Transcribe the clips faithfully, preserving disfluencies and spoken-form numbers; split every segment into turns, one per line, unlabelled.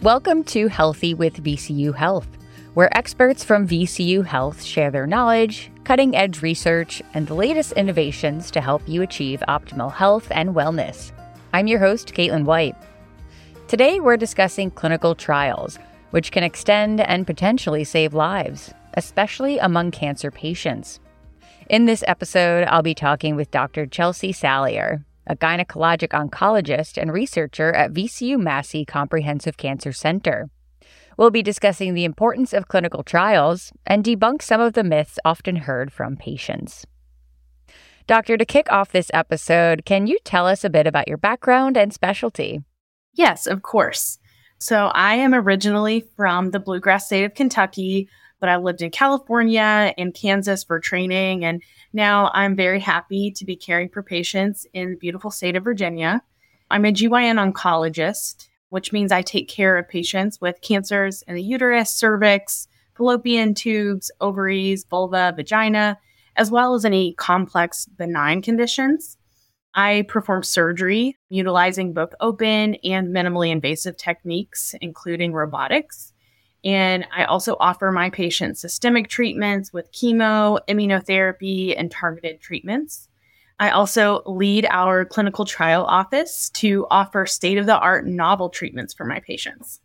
Welcome to Healthy with V C U Health, where experts from V C U Health share their knowledge, cutting-edge research, and the latest innovations to help you achieve optimal health and wellness. I'm your host, Caitlin White. Today, we're discussing clinical trials, which can extend and potentially save lives, especially among cancer patients. In this episode, I'll be talking with Doctor Chelsea Sallier, a gynecologic oncologist and researcher at V C U Massey Comprehensive Cancer Center. We'll be discussing the importance of clinical trials and debunk some of the myths often heard from patients. Doctor, to kick off this episode, can you tell us a bit about your background and specialty?
Yes, of course. So I am originally from the bluegrass state of Kentucky, but I lived in California and Kansas for training, and now I'm very happy to be caring for patients in the beautiful state of Virginia. I'm a G Y N oncologist, which means I take care of patients with cancers in the uterus, cervix, fallopian tubes, ovaries, vulva, vagina, as well as any complex benign conditions. I perform surgery utilizing both open and minimally invasive techniques, including robotics. And I also offer my patients systemic treatments with chemo, immunotherapy, and targeted treatments. I also lead our clinical trial office to offer state-of-the-art novel treatments for my patients.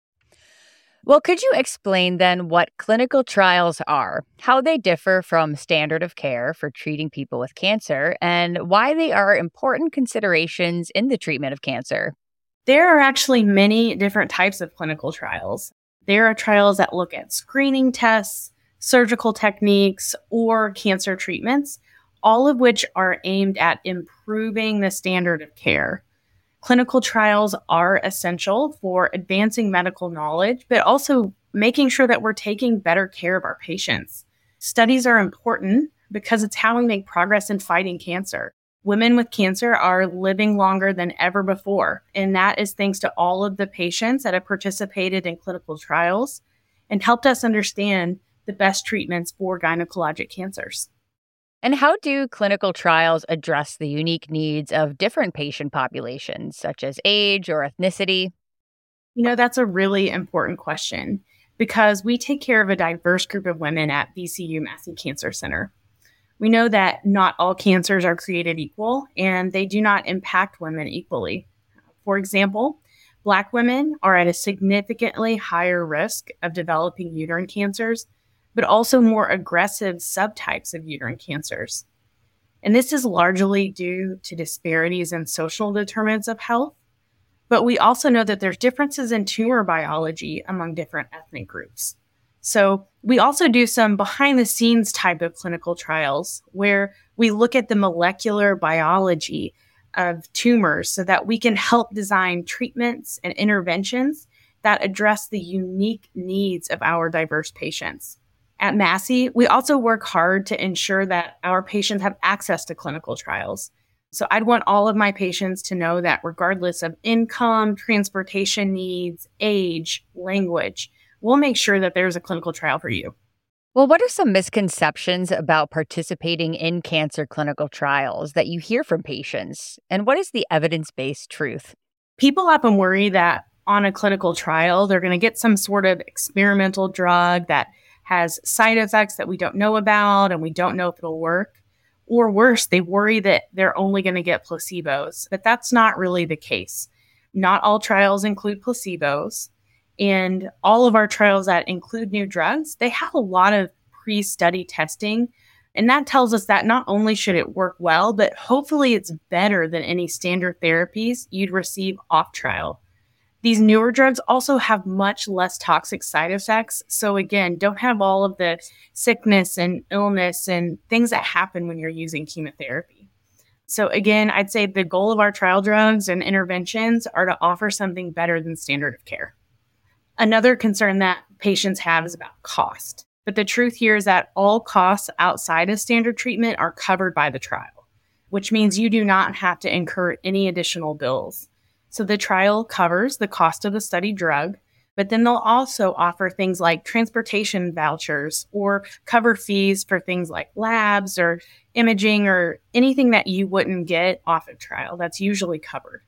Well, could you explain then what clinical trials are, how they differ from standard of care for treating people with cancer, and why they are important considerations in the treatment of cancer?
There are actually many different types of clinical trials. There are trials that look at screening tests, surgical techniques, or cancer treatments, all of which are aimed at improving the standard of care. Clinical trials are essential for advancing medical knowledge, but also making sure that we're taking better care of our patients. Studies are important because it's how we make progress in fighting cancer. Women with cancer are living longer than ever before, and that is thanks to all of the patients that have participated in clinical trials and helped us understand the best treatments for gynecologic cancers.
And how do clinical trials address the unique needs of different patient populations, such as age or ethnicity?
You know, that's a really important question because we take care of a diverse group of women at V C U Massey Cancer Center. We know that not all cancers are created equal, and they do not impact women equally. For example, Black women are at a significantly higher risk of developing uterine cancers, but also more aggressive subtypes of uterine cancers. And this is largely due to disparities in social determinants of health, but we also know that there's differences in tumor biology among different ethnic groups. So we also do some behind the scenes type of clinical trials where we look at the molecular biology of tumors so that we can help design treatments and interventions that address the unique needs of our diverse patients. At Massey, we also work hard to ensure that our patients have access to clinical trials. So I'd want all of my patients to know that regardless of income, transportation needs, age, language, we'll make sure that there's a clinical trial for you.
Well, what are some misconceptions about participating in cancer clinical trials that you hear from patients? And what is the evidence-based truth?
People often worry that on a clinical trial, they're going to get some sort of experimental drug that has side effects that we don't know about and we don't know if it'll work. Or worse, they worry that they're only going to get placebos, but that's not really the case. Not all trials include placebos. And all of our trials that include new drugs, they have a lot of pre-study testing. And that tells us that not only should it work well, but hopefully it's better than any standard therapies you'd receive off trial. These newer drugs also have much less toxic side effects. So again, don't have all of the sickness and illness and things that happen when you're using chemotherapy. So again, I'd say the goal of our trial drugs and interventions are to offer something better than standard of care. Another concern that patients have is about cost. But the truth here is that all costs outside of standard treatment are covered by the trial, which means you do not have to incur any additional bills. So the trial covers the cost of the study drug, but then they'll also offer things like transportation vouchers or cover fees for things like labs or imaging or anything that you wouldn't get off a trial. That's usually covered.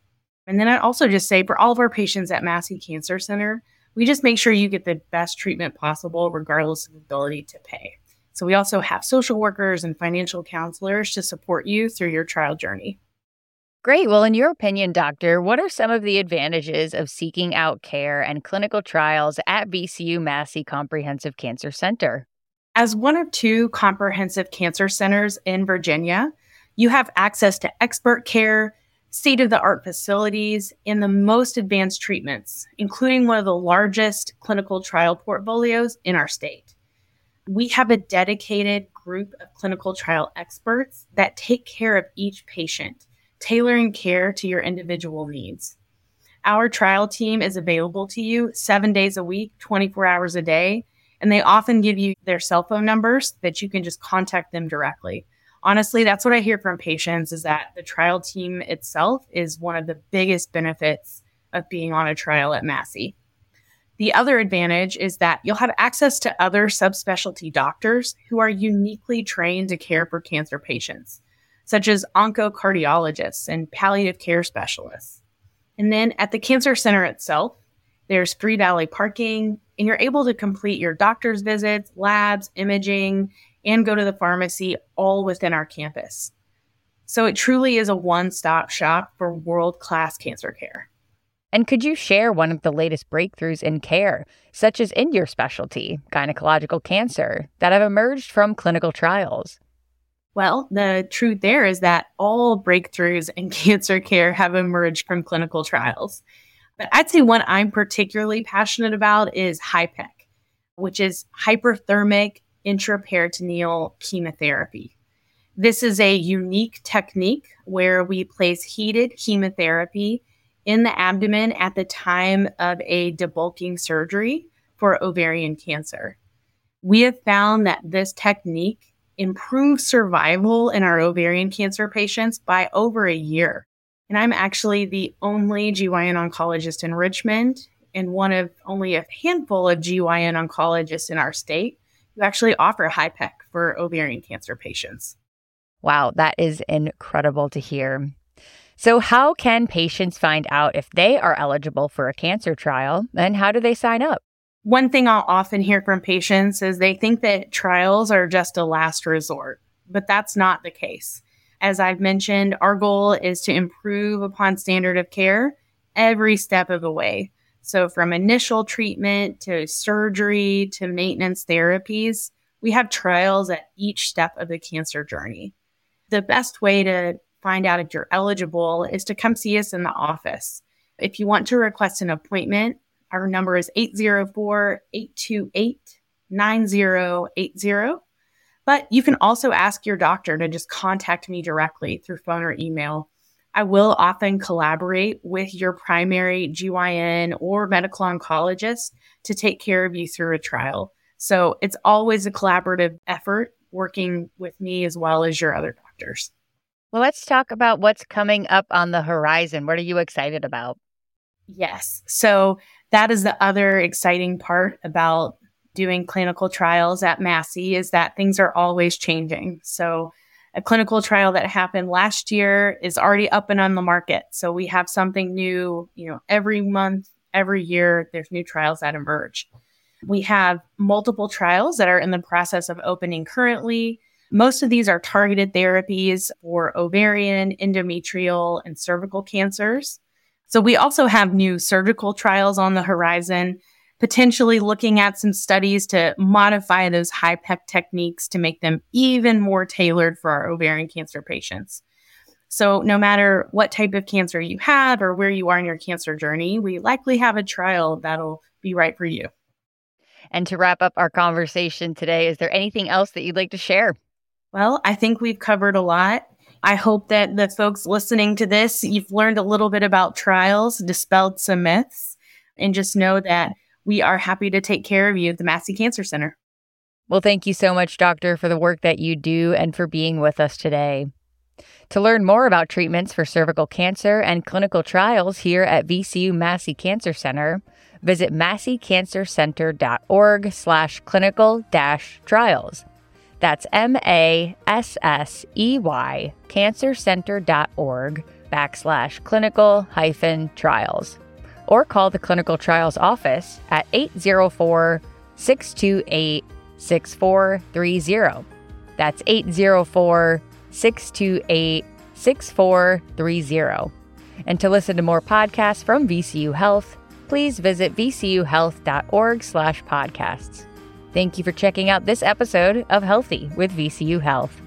And then I'd also just say for all of our patients at Massey Cancer Center, we just make sure you get the best treatment possible, regardless of ability to pay. So we also have social workers and financial counselors to support you through your trial journey.
Great. Well, in your opinion, doctor, what are some of the advantages of seeking out care and clinical trials at V C U Massey Comprehensive Cancer Center?
As one of two comprehensive cancer centers in Virginia, you have access to expert care, state-of-the-art facilities, and the most advanced treatments, including one of the largest clinical trial portfolios in our state. We have a dedicated group of clinical trial experts that take care of each patient, tailoring care to your individual needs. Our trial team is available to you seven days a week, twenty-four hours a day, and they often give you their cell phone numbers that you can just contact them directly. Honestly, that's what I hear from patients, is that the trial team itself is one of the biggest benefits of being on a trial at Massey. The other advantage is that you'll have access to other subspecialty doctors who are uniquely trained to care for cancer patients, such as oncocardiologists and palliative care specialists. And then at the cancer center itself, there's free valet parking, and you're able to complete your doctor's visits, labs, imaging, and go to the pharmacy all within our campus. So it truly is a one-stop shop for world-class cancer care.
And could you share one of the latest breakthroughs in care, such as in your specialty, gynecological cancer, that have emerged from clinical trials?
Well, the truth there is that all breakthroughs in cancer care have emerged from clinical trials. But I'd say one I'm particularly passionate about is HIPEC, which is hyperthermic intraperitoneal chemotherapy. This is a unique technique where we place heated chemotherapy in the abdomen at the time of a debulking surgery for ovarian cancer. We have found that this technique improves survival in our ovarian cancer patients by over a year. And I'm actually the only G Y N oncologist in Richmond and one of only a handful of G Y N oncologists in our state who actually offer HIPEC for ovarian cancer patients.
Wow, that is incredible to hear. So how can patients find out if they are eligible for a cancer trial, and how do they sign up?
One thing I'll often hear from patients is they think that trials are just a last resort, but that's not the case. As I've mentioned, our goal is to improve upon standard of care every step of the way. So from initial treatment to surgery to maintenance therapies, we have trials at each step of the cancer journey. The best way to find out if you're eligible is to come see us in the office. If you want to request an appointment, our number is eight zero four, eight two eight, nine zero eight zero. But you can also ask your doctor to just contact me directly through phone or email. I will often collaborate with your primary G Y N or medical oncologist to take care of you through a trial. So it's always a collaborative effort working with me as well as your other doctors.
Well, let's talk about what's coming up on the horizon. What are you excited about?
Yes. So that is the other exciting part about doing clinical trials at Massey, is that things are always changing. So a clinical trial that happened last year is already up and on the market. So we have something new, you know, every month, every year, there's new trials that emerge. We have multiple trials that are in the process of opening currently. Most of these are targeted therapies for ovarian, endometrial, and cervical cancers. So we also have new surgical trials on the horizon, potentially looking at some studies to modify those HIPEC techniques to make them even more tailored for our ovarian cancer patients. So no matter what type of cancer you have or where you are in your cancer journey, we likely have a trial that'll be right for you.
And to wrap up our conversation today, is there anything else that you'd like to share?
Well, I think we've covered a lot. I hope that the folks listening to this, you've learned a little bit about trials, dispelled some myths, and just know that we are happy to take care of you at the Massey Cancer Center.
Well, thank you so much, Doctor, for the work that you do and for being with us today. To learn more about treatments for cervical cancer and clinical trials here at V C U Massey Cancer Center, visit masseycancercenter.org slash clinical dash trials. That's M A S S E Y cancercenter.org backslash clinical hyphen trials, or call the clinical trials office at eight zero four, six two eight, six four three zero. That's eight zero four, six two eight, six four three zero. And to listen to more podcasts from V C U Health, please visit vcuhealth.org slash podcasts. Thank you for checking out this episode of Healthy with V C U Health.